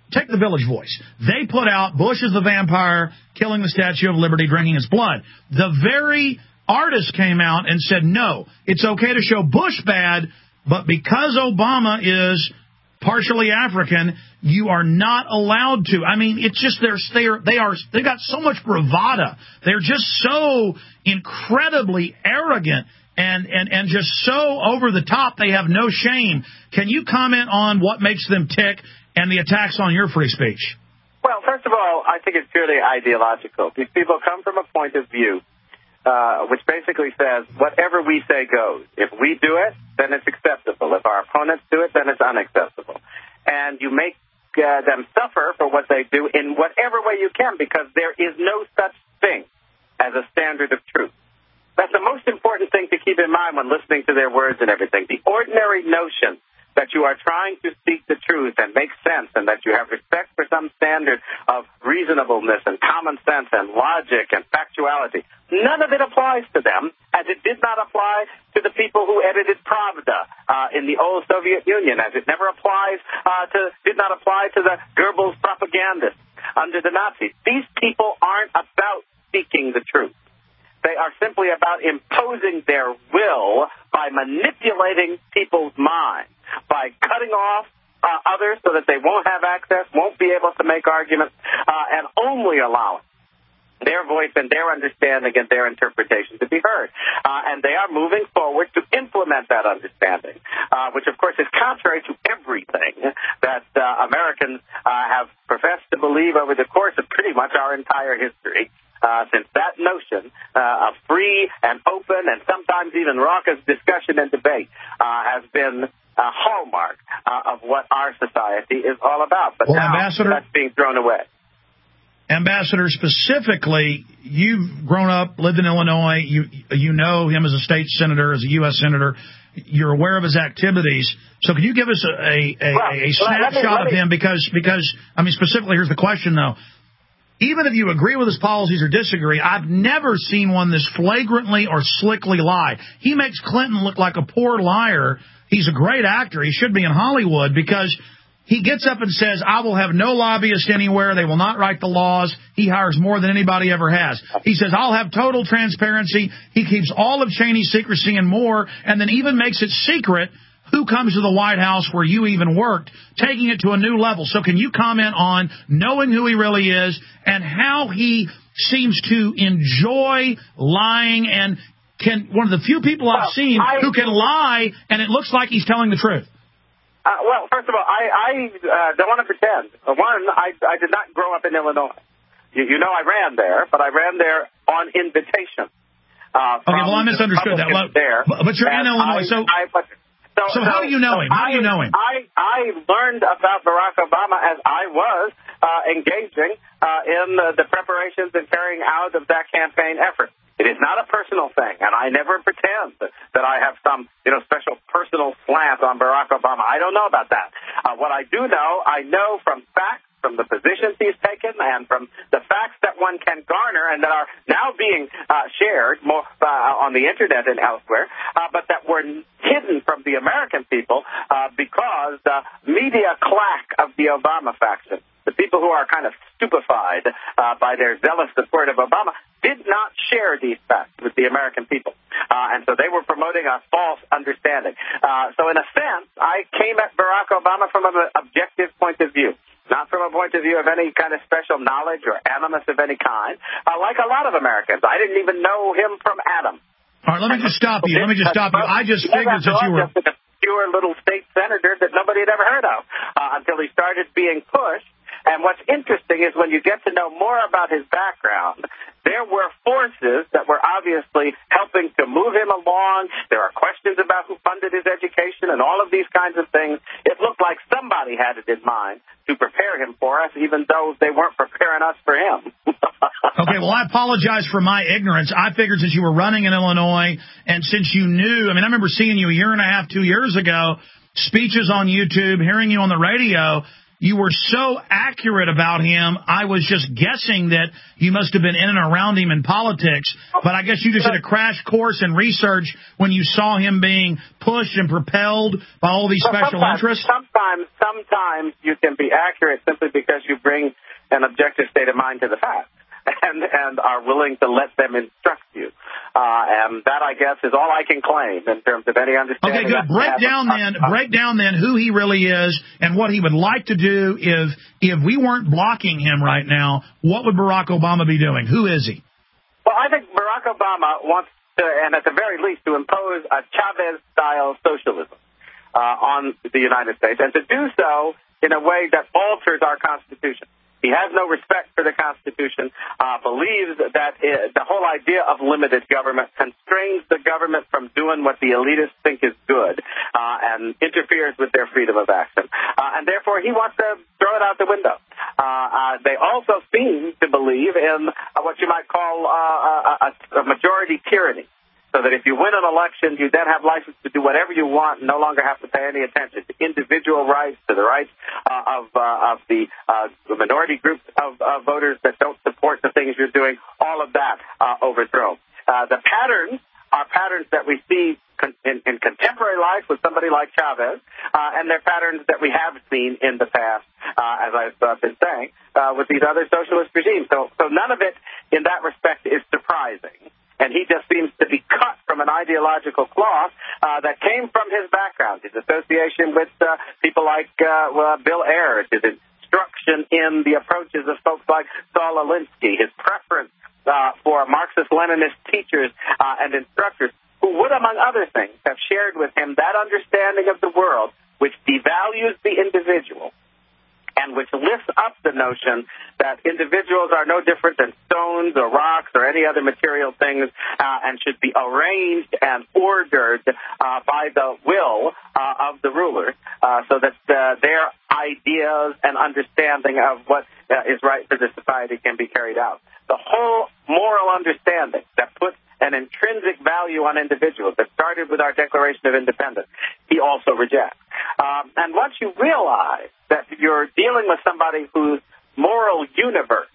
take the Village Voice. They put out Bush is the vampire, killing the Statue of Liberty, drinking its blood. The very artist came out and said, no, it's okay to show Bush bad, but because Obama is partially African, you are not allowed to. I mean, it's just they're they're they are they got so much bravado. They're just so incredibly arrogant and and and just so over the top. They have no shame. Can you comment on what makes them tick and the attacks on your free speech? Well, first of all, I think it's purely ideological. These people come from a point of view uh, which basically says whatever we say goes. If we do it, then it's acceptable. If our opponents do it, then it's unacceptable. And you make uh, them suffer for what they do in whatever way you can, because there is no such thing as a standard of truth. That's the most important thing to keep in mind when listening to their words and everything. The ordinary notion that you are trying to speak the truth and make sense, and that you have respect for some standard of reasonableness and common sense and logic and factuality. None of it applies to them, as it did not apply to the people who edited Pravda uh, in the old Soviet Union, as it never applies uh, to, did not apply to the Goebbels propagandists under the Nazis. These people aren't about speaking the truth. They are simply about imposing their will by manipulating people's minds, by cutting off uh, others so that they won't have access, won't be able to make arguments, uh, and only allowing their voice and their understanding and their interpretation to be heard. Uh, and they are moving forward to implement that understanding, uh, which, of course, is contrary to everything that uh, Americans uh, have professed to believe over the course of pretty much our entire history. Uh, since that notion uh, of free and open and sometimes even raucous discussion and debate uh, has been a hallmark uh, of what our society is all about. But well, now Ambassador, that's being thrown away. Ambassador, specifically, you've grown up, lived in Illinois. You you know him as a state senator, as a U S senator. You're aware of his activities. So can you give us a, a, a, well, a snapshot let me, let me, of him? Because, because, I mean, specifically, here's the question, though. Even if you agree with his policies or disagree, I've never seen one this flagrantly or slickly lie. He makes Clinton look like a poor liar. He's a great actor. He should be in Hollywood, because he gets up and says, I will have no lobbyist anywhere. They will not write the laws. He hires more than anybody ever has. He says, I'll have total transparency. He keeps all of Cheney's secrecy and more, and then even makes it secret who comes to the White House where you even worked, taking it to a new level. So can you comment on knowing who he really is and how he seems to enjoy lying, and can one of the few people I've well, seen I, who can lie and it looks like he's telling the truth? Uh, well, first of all, I, I uh, don't want to pretend. One, I, I did not grow up in Illinois. You, you know I ran there, but I ran there on invitation. Uh, okay, well, I misunderstood that. Well, there, but you're in Illinois, I, so... I, but, So, so how do you know so him? How I, do you know him? I, I learned about Barack Obama as I was uh, engaging uh, in the, the preparations and carrying out of that campaign effort. It is not a personal thing, and I never pretend that I have some, you know, special personal slant on Barack Obama. I don't know about that. Uh, what I do know, I know from facts, from the positions he's taken, and from the facts that one can garner and that are now being uh, shared more uh, on the Internet and elsewhere, uh, but that were hidden from the American people uh, because the media claque of the Obama faction, the people who are kind of stupefied uh, by their zealous support of Obama, did not share these facts with the American people. Uh, and so they were promoting a false understanding. Uh, so in a sense, I came at Barack Obama from an objective point of view, not from a point of view of any kind of special knowledge or animus of any kind. Uh, like a lot of Americans, I didn't even know him from Adam. All right, let me just stop you. Let me just stop you. I just figured that you were... Just a pure little state senator that nobody had ever heard of uh, until he started being pushed. And what's interesting is when you get to know more about his background, there were forces that were obviously helping to move him along. There are questions about who funded his education and all of these kinds of things. It looked like somebody had it in mind to prepare him for us, even though they weren't preparing us for him. Okay, well, I apologize for my ignorance. I figured since you were running in Illinois and since you knew, I mean, I remember seeing you a year and a half, two years ago, speeches on YouTube, hearing you on the radio. you were so accurate about him, I was just guessing that you must have been in and around him in politics. But I guess you just did a crash course in research when you saw him being pushed and propelled by all these well, special sometimes, interests? Sometimes, sometimes you can be accurate simply because you bring an objective state of mind to the facts and, and are willing to let them instruct you. Uh, and that, I guess, is all I can claim in terms of any understanding. Okay, good. Break down then, break down then who he really is and what he would like to do if if we weren't blocking him right now. What would Barack Obama be doing? Who is he? Well, I think Barack Obama wants to, and at the very least, to impose a Chavez-style socialism uh, on the United States, and to do so in a way that alters our Constitution. He has no respect for the Constitution, uh, believes that it, the whole idea of limited government constrains the government from doing what the elitists think is good uh, and interferes with their freedom of action. Uh, and therefore, he wants to throw it out the window. Uh, uh, they also seem to believe in uh, what you might call uh, a, a majority tyranny. So that if you win an election, you then have license to do whatever you want and no longer have to pay any attention to individual rights, to the rights uh, of, uh, of the, uh, the minority groups of uh, voters that don't support the things you're doing, all of that uh, overthrown. Uh, the patterns are patterns that we see con- in, in contemporary life with somebody like Chavez, uh, and they're patterns that we have seen in the past, uh, as I've uh, been saying, uh, with these other socialist regimes. So, so none of it in that respect is surprising. And he just seems to be cut from an ideological cloth uh, that came from his background, his association with uh, people like uh, well, Bill Ayers, his instruction in the approaches of folks like Saul Alinsky, his preference uh, for Marxist-Leninist teachers uh, and instructors who would, among other things, have shared with him that understanding of the world which devalues the individual and which lifts up the notion that individuals are no different than stones or rocks or any other material things uh, and should be arranged and ordered uh, by the will uh, of the ruler uh, so that uh, their ideas and understanding of what uh, is right for the society can be carried out. The whole moral understanding that puts an intrinsic value on individuals that started with our Declaration of Independence, he also rejects. Um, and once you realize that you're dealing with somebody whose moral universe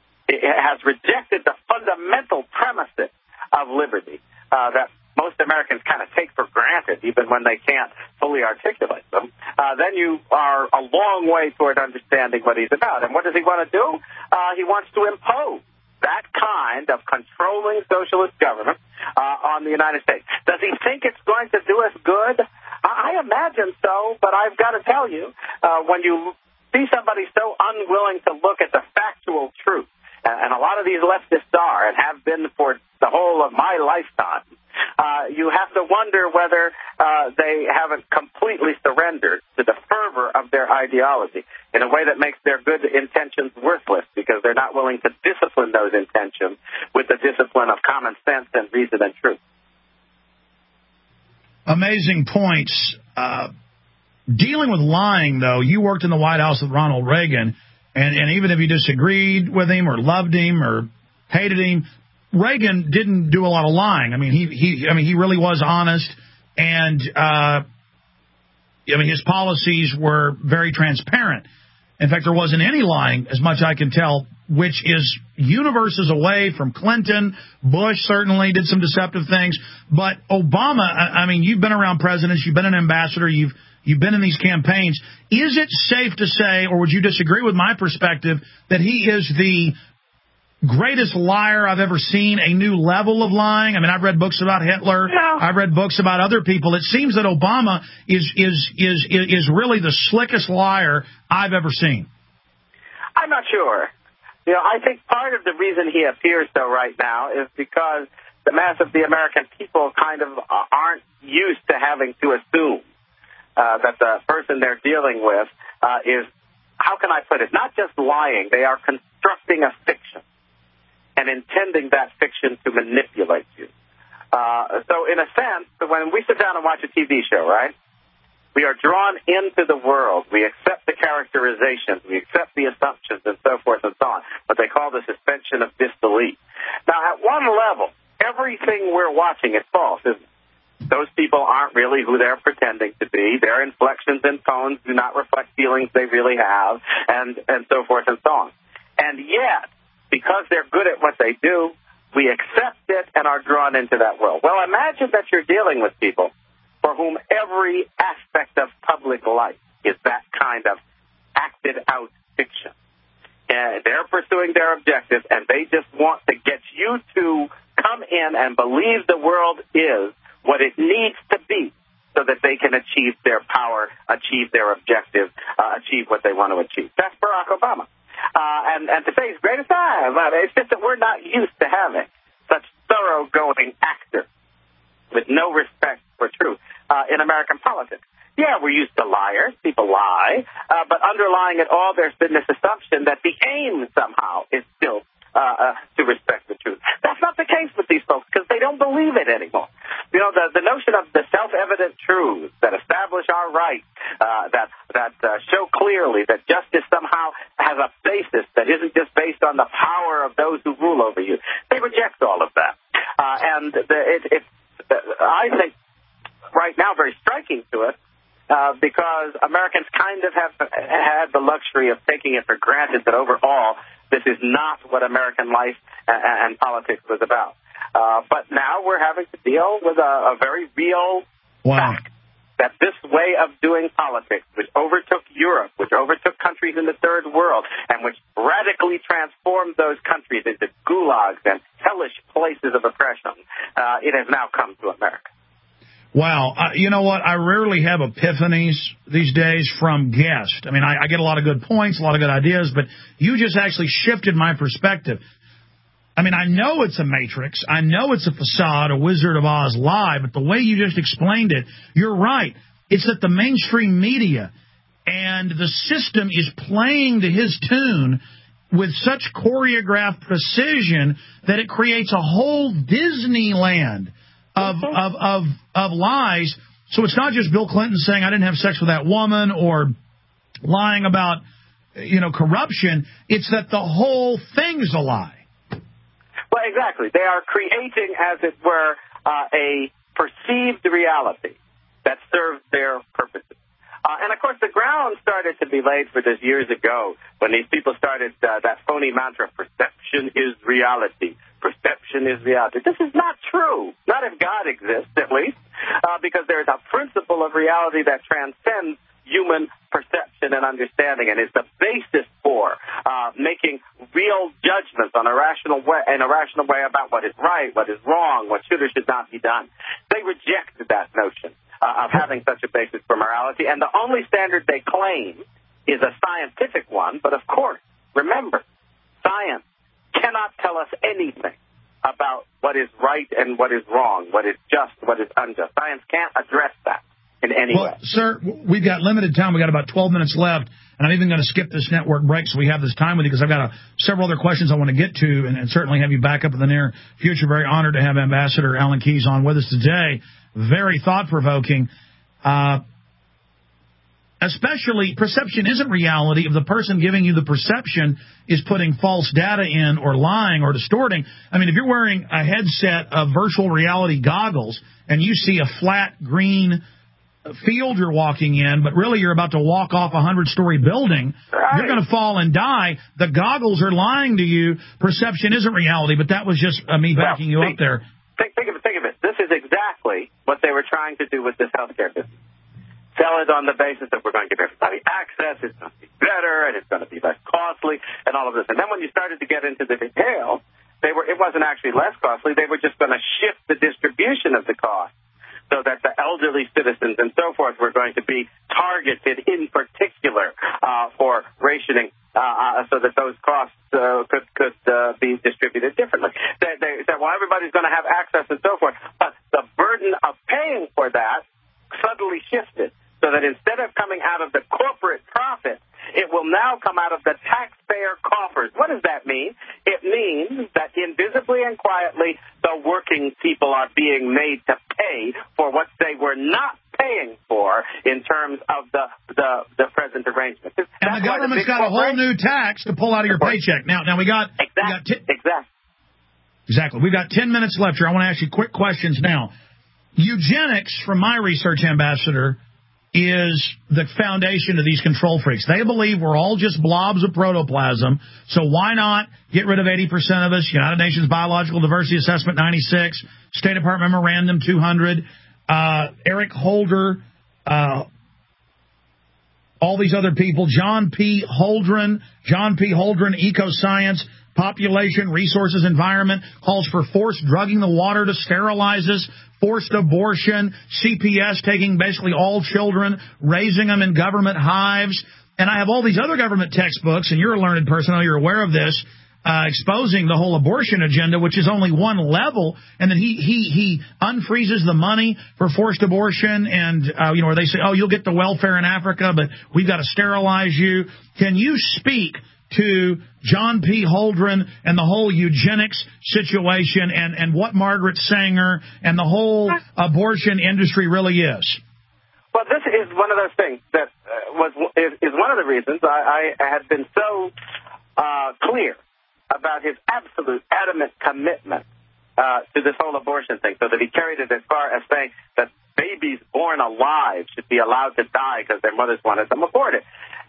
has rejected the fundamental premises of liberty uh, that most Americans kind of take for granted, even when they can't fully articulate them, uh, then you are a long way toward understanding what he's about. And what does he want to do? Uh, he wants to impose that kind of controlling socialist government uh, on the United States. Does he think it's going to do us good? I imagine so, but I've got to tell you, uh, when you see somebody so unwilling to look at the factual truth, and a lot of these leftists are and have been for the whole of my lifetime, uh, you have to wonder whether uh, they haven't completely surrendered to the fervor of their ideology in a way that makes their good intentions worthless because they're not willing to discipline those intentions with the discipline of common sense and reason and truth. Amazing points. Uh, dealing with lying, though, you worked in the White House with Ronald Reagan, and, and even if you disagreed with him or loved him or hated him, Reagan didn't do a lot of lying. I mean, he, he I mean, he really was honest, and uh, I mean, his policies were very transparent. In fact, there wasn't any lying, as much I can tell, which is universes away from Clinton. Bush certainly did some deceptive things, but Obama, I, I mean, you've been around presidents, you've been an ambassador, you've you've been in these campaigns. Is it safe to say, or would you disagree with my perspective, that he is the greatest liar I've ever seen, a new level of lying? I mean, I've read books about Hitler. No. I've read books about other people. It seems that Obama is is is is really the slickest liar I've ever seen. I'm not sure. You know, I think part of the reason he appears so right now is because the mass of the American people kind of aren't used to having to assume uh, that the person they're dealing with uh, is, how can I put it, not just lying. They are constructing a fiction and intending that fiction to manipulate you. Uh, so in a sense, when we sit down and watch a T V show, right, we are drawn into the world. We accept the characterizations. We accept the assumptions and so forth and so on, what they call the suspension of disbelief. Now, at one level, everything we're watching is false, isn't it? Those people aren't really who they're pretending to be. Their inflections and tones do not reflect feelings they really have, and, and so forth and so on. And yet, because they're good at what they do, we accept it and are drawn into that world. Well, imagine that you're dealing with people for whom every aspect of public life is that kind of acted-out fiction. And they're pursuing their objectives, and they just want to get you to come in and believe the world is what it needs to be so that they can achieve their power, achieve their objective, uh, achieve what they want to achieve. That's Barack Obama. Uh, and, and to say he's great at time, it's just that we're not used to having such thoroughgoing actors with no respect for truth uh, in American politics. Yeah, we're used to liars. People lie. Uh, but underlying it all, there's been this assumption that the aim somehow is still uh, uh, to respect the truth. That's not the case with these folks because they don't believe it anymore. You know, the, the notion of the self-evident truths that establish our rights, uh, that, that uh, show clearly that justice somehow has a basis that isn't just based on the power of those who rule over you. They reject all of that. Uh, and the, it, it, I think right now very striking to it, Uh, because Americans kind of have had the luxury of taking it for granted that overall this is not what American life and, and politics was about. Uh, but now we're having to deal with a, a very real wow. fact that this way of doing politics, which overtook Europe, which overtook countries in the third world, and which radically transformed those countries into gulags and hellish places of oppression, uh, it has now come to America. Wow. Uh, you know what? I rarely have epiphanies these days from guests. I mean, I, I get a lot of good points, a lot of good ideas, but you just actually shifted my perspective. I mean, I know it's a matrix. I know it's a facade, a Wizard of Oz lie, but the way you just explained it, you're right. It's that the mainstream media and the system is playing to his tune with such choreographed precision that it creates a whole Disneyland Of, of of of lies. So it's not just Bill Clinton saying I didn't have sex with that woman or lying about, you know, corruption. It's that the whole thing's a lie. Well, exactly. They are creating, as it were, uh, a perceived reality that serves their purposes. Uh, and, of course, the ground started to be laid for this years ago when these people started uh, that phony mantra, perception is reality. Perception is reality. This is not true. Not if God exists, at least, uh, because there is a principle of reality that transcends human perception and understanding and is the basis for uh, making real judgments on a rational way, in a rational way about what is right, what is wrong, what should or should not be done. They rejected that notion uh, of having such a basis for morality, and the only standard they claim is a scientific one. But, of course, remember, science cannot tell us anything about what is right and what is wrong, what is just, what is unjust. Science can't address that in any well, way. Sir, we've got limited time. We've got about twelve minutes left, and I'm even going to skip this network break so we have this time with you because I've got a, several other questions I want to get to and, and certainly have you back up in the near future. Very honored to have Ambassador Alan Keyes on with us today. Very thought-provoking. Uh, Especially, perception isn't reality if the person giving you the perception is putting false data in or lying or distorting. I mean, if you're wearing a headset of virtual reality goggles and you see a flat green field you're walking in, but really you're about to walk off a hundred-story building, right, you're going to fall and die. The goggles are lying to you. Perception isn't reality, but that was just uh, me backing well, you think, up there. Think, think of it. Think of it. This is exactly what they were trying to do with this healthcare business. Sell it on the basis that we're going to give everybody access, it's going to be better, and it's going to be less costly, and all of this. And then when you started to get into the details, they were, it wasn't actually less costly. They were just going to shift the distribution of the cost so that the elderly citizens and so forth were going to be targeted in particular uh, for rationing uh, so that those costs uh, could, could uh, be distributed differently. They, they said, well, everybody's going to have access and so forth, but the burden of paying for that suddenly shifted. So that instead of coming out of the corporate profit, it will now come out of the taxpayer coffers. What does that mean? It means that invisibly and quietly, the working people are being made to pay for what they were not paying for in terms of the the, the present arrangement. That's and the government's the got a whole new tax to pull out of your paycheck. Now, now we got exactly we got exactly exactly. We've got ten minutes left here. I want to ask you quick questions now. Eugenics, from my research, Ambassador, is the foundation of these control freaks. They believe we're all just blobs of protoplasm, so why not get rid of eighty percent of us? United Nations Biological Diversity Assessment ninety-six, State Department Memorandum two hundred, uh, Eric Holder, uh, all these other people, John P. Holdren, John P. Holdren, Ecoscience, Population, Resources, Environment, calls for forced drugging the water to sterilize us, forced abortion, C P S taking basically all children, raising them in government hives. And I have all these other government textbooks, and you're a learned person, I know you're aware of this, uh, exposing the whole abortion agenda, which is only one level. And then he he he unfreezes the money for forced abortion, and, uh, you know, where they say, oh, you'll get the welfare in Africa, but we've got to sterilize you. Can you speak to John P. Holdren and the whole eugenics situation and, and what Margaret Sanger and the whole abortion industry really is? Well, this is one of those things that uh, was is, is one of the reasons I, I had been so uh, clear about his absolute adamant commitment uh, to this whole abortion thing, so that he carried it as far as saying that babies born alive should be allowed to die because their mothers wanted them aborted.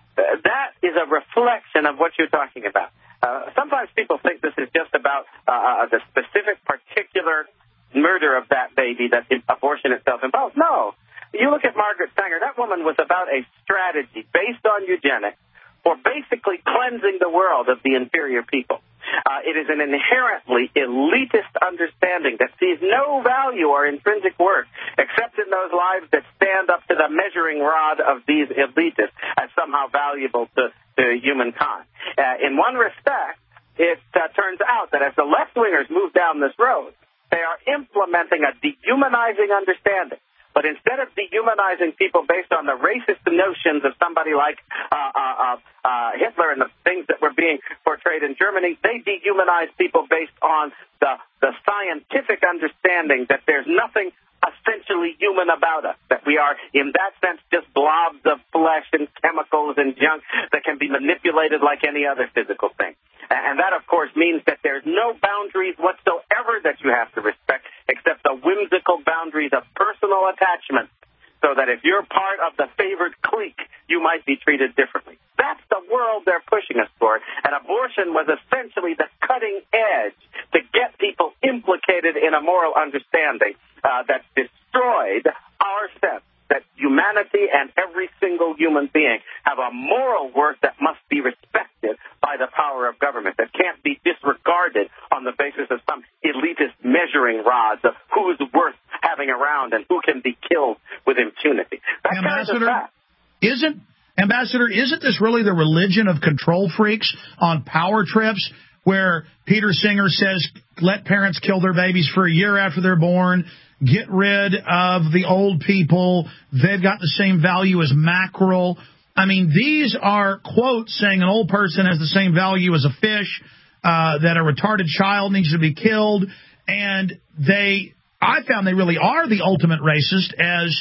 That is a reflection of what you're talking about. Uh, sometimes people think this is just about uh, the specific particular murder of that baby that abortion itself involves. No. You look at Margaret Sanger. That woman was about a strategy based on eugenics for basically cleansing the world of the inferior people. Uh, it is an inherently elitist understanding that sees no value or intrinsic worth except in those lives that stand up to the measuring rod of these elitists as somehow valuable to, to humankind. Uh, in one respect, it uh, turns out that as the left-wingers move down this road, they are implementing a dehumanizing understanding. But instead of dehumanizing people based on the racist notions of somebody like uh, uh, uh, Hitler and the things that were being portrayed in Germany, they dehumanize people based on the, the scientific understanding that there's nothing essentially human about us, that we are, in that sense, just blobs of flesh and chemicals and junk that can be manipulated like any other physical thing. And that, of course, means that there's no boundaries whatsoever that you have to respect except the whimsical boundaries of personal attachment, so that if you're part of the favored clique, you might be treated differently. That's the world they're pushing us toward. And abortion was essentially the cutting edge to get people implicated in a moral understanding uh, that destroyed our sense that humanity and every single human being have a moral worth that must be respected by the power of government, that can't be disregarded on the basis of some elitist measuring rods of who's worth having around and who can be killed with impunity. That Ambassador, kind of isn't, Ambassador, isn't this really the religion of control freaks on power trips, where Peter Singer says, let parents kill their babies for a year after they're born, get rid of the old people, they've got the same value as mackerel. I mean, these are quotes saying an old person has the same value as a fish, uh, that a retarded child needs to be killed, and they, I found they really are the ultimate racist, as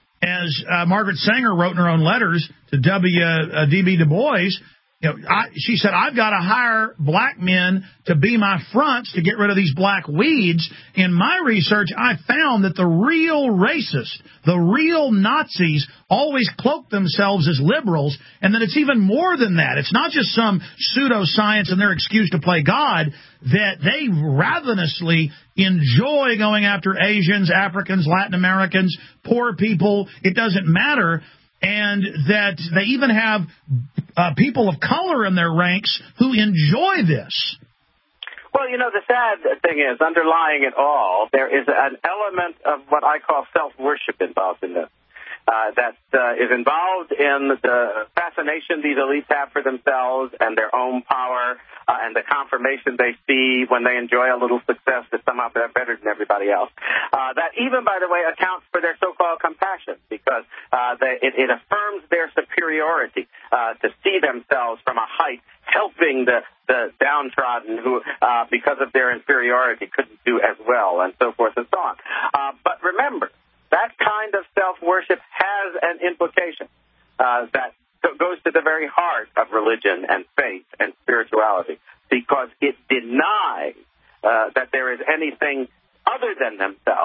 as uh, Margaret Sanger wrote in her own letters to W. Uh, D B Du Bois. You know, I, she said, I've got to hire black men to be my fronts to get rid of these black weeds. In my research, I found that the real racists, the real Nazis, always cloak themselves as liberals, and that it's even more than that. It's not just some pseudoscience and their excuse to play God, that they ravenously enjoy going after Asians, Africans, Latin Americans, poor people. It doesn't matter. And that they even have uh, people of color in their ranks who enjoy this. Well, you know, the sad thing is, underlying it all, there is an element of what I call self-worship involved in this. Uh, that uh, is involved in the fascination these elites have for themselves and their own power uh, and the confirmation they see when they enjoy a little success that somehow they're better than everybody else. Uh, that even, by the way, accounts for their so-called compassion, because uh, they, it, it affirms their superiority uh, to see themselves from a height helping the, the downtrodden who, uh, because of their inferiority, couldn't do as well, and so forth and so on. Uh, but remember, that kind of self-worship has an implication uh, that goes to the very heart of religion and faith and spirituality, because it denies uh, that there is anything other than themselves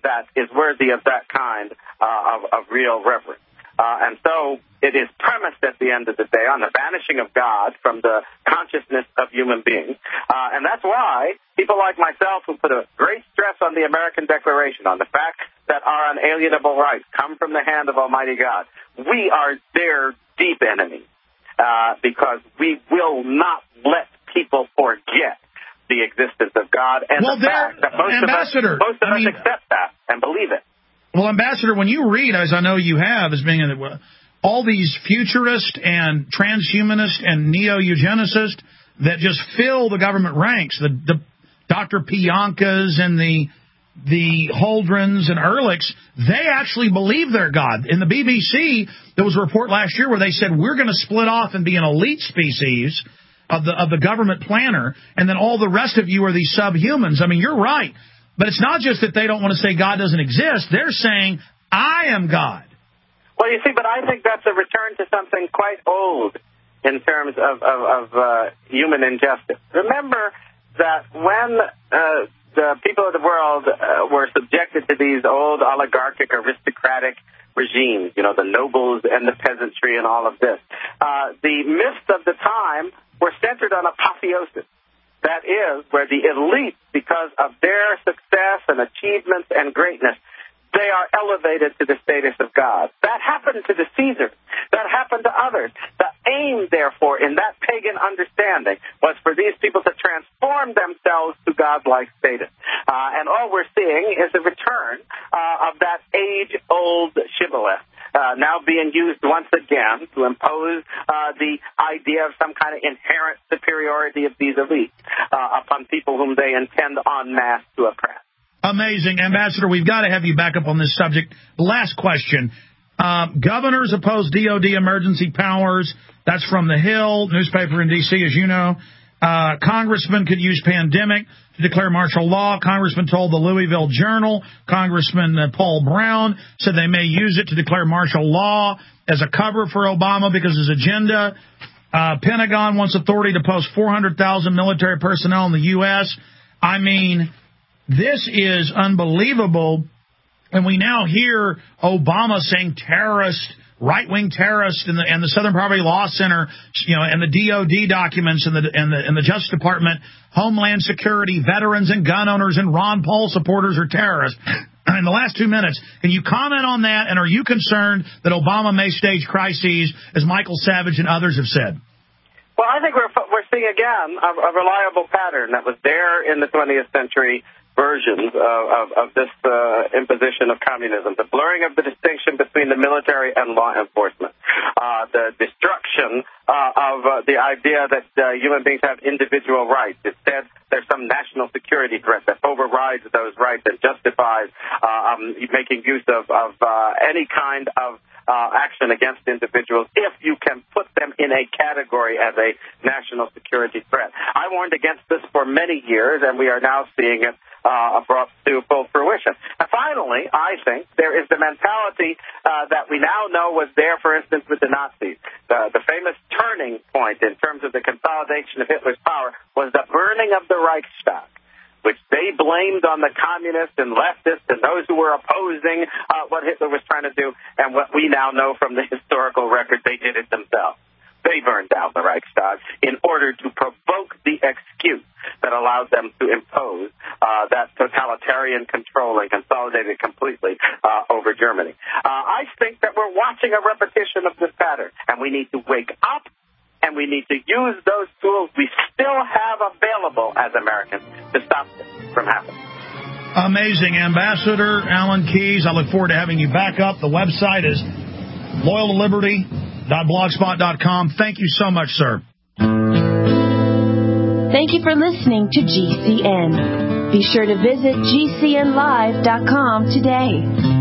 that is worthy of that kind uh, of, of real reverence. Uh, and so it is premised at the end of the day on the vanishing of God from the consciousness of human beings. Uh, and that's why people like myself who put a great stress on the American Declaration, on the fact that our unalienable rights come from the hand of Almighty God, we are their deep enemies uh, because we will not let people forget the existence of God and well, the fact that most Ambassador, of us, most of I us mean, accept that and believe it. Well, Ambassador, when you read, as I know you have, as being a, all these futurists and transhumanist and neo-eugenicists that just fill the government ranks, the, the Doctor Piankas and the the Holdrens and Ehrlichs, they actually believe they're God. In the B B C, there was a report last year where they said, we're going to split off and be an elite species of the of the government planner, and then all the rest of you are these subhumans. I mean, you're right. But it's not just that they don't want to say God doesn't exist. They're saying, I am God. Well, you see, but I think that's a return to something quite old in terms of, of, of uh, human injustice. Remember that when uh, the people of the world uh, were subjected to these old oligarchic, aristocratic regimes, you know, the nobles and the peasantry and all of this, uh, the myths of the time were centered on apotheosis. That is, where the elite, because of their success and achievements and greatness, they are elevated to the status of God. That happened to the Caesars. That happened to others. The aim, therefore, in that pagan understanding was for these people to transform themselves to godlike status. Uh, and all we're seeing is a return uh, of that age-old shibboleth. Uh, now being used once again to impose uh, the idea of some kind of inherent superiority of these elites uh, upon people whom they intend en masse to oppress. Amazing. Ambassador, we've got to have you back up on this subject. Last question. Uh, governors oppose D O D emergency powers. That's from The Hill, newspaper in D C, as you know. Uh, congressman could use pandemic to declare martial law. Congressman told the Louisville Journal. Congressman uh, Paul Brown said they may use it to declare martial law as a cover for Obama because his agenda. Uh, Pentagon wants authority to post four hundred thousand military personnel in the U S. I mean, this is unbelievable. And we now hear Obama saying terrorist, right-wing terrorists in the and the Southern Poverty Law Center, you know, and the D O D documents and the and the and the Justice Department, Homeland Security, veterans and gun owners and Ron Paul supporters are terrorists. In the last two minutes, can you comment on that? And are you concerned that Obama may stage crises, as Michael Savage and others have said? Well, I think we're we're seeing again a, a reliable pattern that was there in the twentieth century versions of, of, of this uh, imposition of communism, the blurring of the distinction between the military and law enforcement, uh, the destruction uh, of uh, the idea that uh, human beings have individual rights. Instead, there's some national security threat that overrides those rights and justifies uh, um, making use of, of uh, any kind of Uh, action against individuals if you can put them in a category as a national security threat. I warned against this for many years, and we are now seeing it uh, brought to full fruition. And finally, I think there is the mentality uh, that we now know was there, for instance, with the Nazis. The, the famous turning point in terms of the consolidation of Hitler's power was the burning of the Reichstag, which they blamed on the communists and leftists and those who were opposing uh, what Hitler was trying to do. And what we now know from the historical record, they did it themselves. They burned down the Reichstag in order to provoke the excuse that allowed them to impose uh, that totalitarian control and consolidate it completely uh, over Germany. Uh, I think that we're watching a repetition of this pattern, and we need to wake up. And we need to use those tools we still have available as Americans to stop this from happening. Amazing. Ambassador Alan Keyes, I look forward to having you back up. The website is loyal to liberty dot blogspot dot com. Thank you so much, sir. Thank you for listening to G C N. Be sure to visit G C N live dot com today.